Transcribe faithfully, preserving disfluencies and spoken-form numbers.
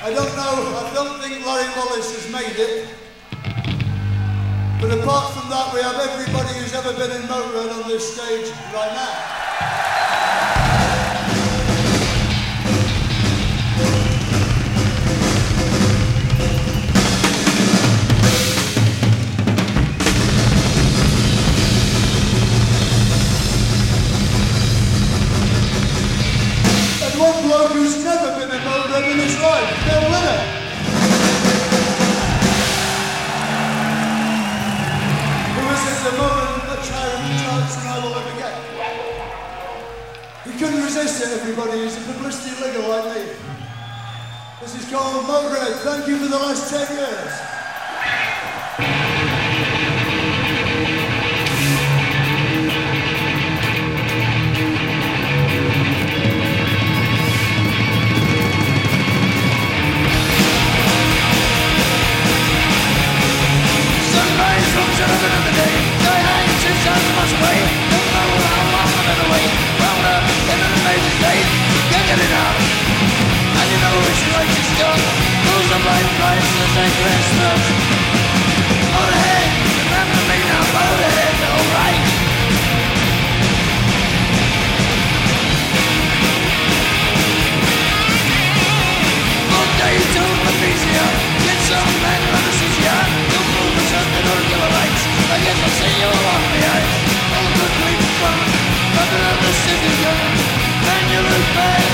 I don't know, I don't think Larry Wallace has made it. But apart from that, we have everybody who's ever been in Motorhead on this stage right now. One bloke who's never been in Motorhead in his life, Bill Winner. Who was at the moment much higher in the charts than I will ever get. He couldn't resist it, everybody. He's a publicity ligger like me. This is called Motorhead. Thank you for the last ten years. Another day, I hang two thousand miles away. Don't know how long I'm in the way. Wound up in an amazing day. Can't get it out. And you know it's like it's done. Pulls the blind price to take Christmas. Motorhead, remember me now, Motorhead, alright. One day you told me easier. Get some man anesthesia. Don't move the sun, they don't give a light. I guess I'll see you along the eyes. All the good we've fun, but another city gun. And you look bad.